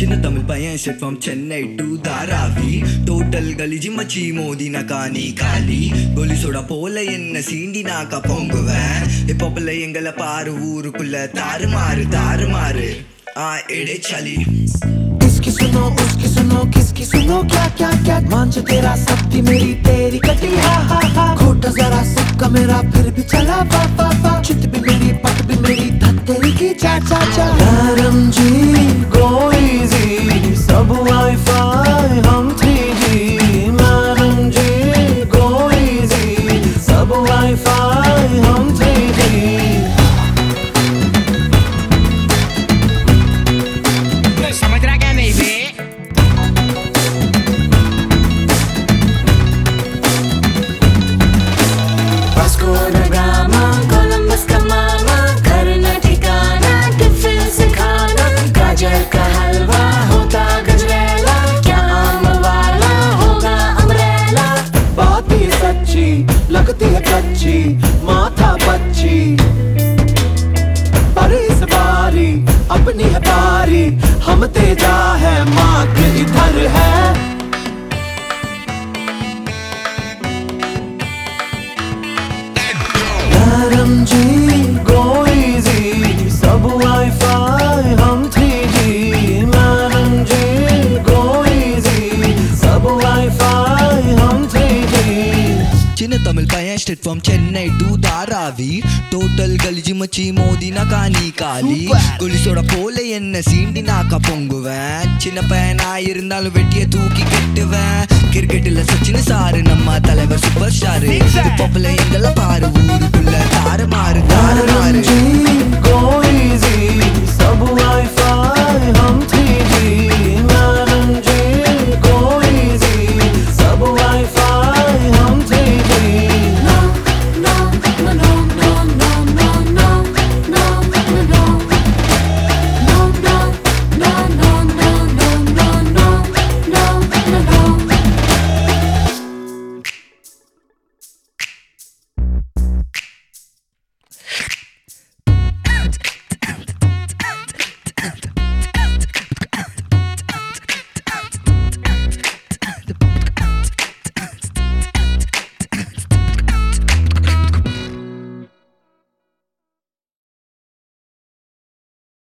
சின்ன தமிழ் பையன் straight from Chennai to Dharavi total கலிஜி மச்சி மோதி நகானி காலி கோலிசோட போல என்ன சீண்டி நாக்கா பொங்குவேன் இப்போ பிள்ளை எங்களை பாரு ஊருக்குள்ள தாறுமாறு தாறுமாறு एड़े चली किसकी सुनो उसकी सुनो किसकी सुनो क्या क्या क्या मान जो तेरा सब्जी मेरी तेरी कटी हा हा हा खोटा जरा सबका मेरा फिर भी चला वा वा वा चित भी मेरी पट भी मेरी धत तेरी की चा चा चा नरम जी गो इजी सब वाईफाई हम 3G नरम जी गो इजी सब वाईफाई हम 3G समझ रहा क्या नहीं बे वास्को द गामा कोलंबस का मामा घर न ठिकाना टिफिन से खाना गाजर का हलवा होता गजरेला क्या आम वाला होगा अमरेला बात ही सच्ची लगती है कच्ची माथा बच्ची पर इस बारी अपनी है बारी हम तेजा है मार्ग इधर है नरम जी गो इजी सब वाईफाई हम 3G नरम जी गो इजी सब वाईफाई हम 3G சின்ன தமிழ் பையன் straight from Chennai to Dharavi total கலிஜி மச்சி மோதி நகானி காலி கோலிசோட போல என்ன சீண்டி நாக்கா பொங்குவேன் சின்ன பையனா இருந்தாலும் வெட்டிய தூக்கி கட்டுவேன் கிரிக்கெட்டில் சச்சின் சாரு நம்ம தலைவர் சூப்பர் ஸ்டாரு இப்போ பிள்ளை எங்களை பாரு ஊருக்குள்ள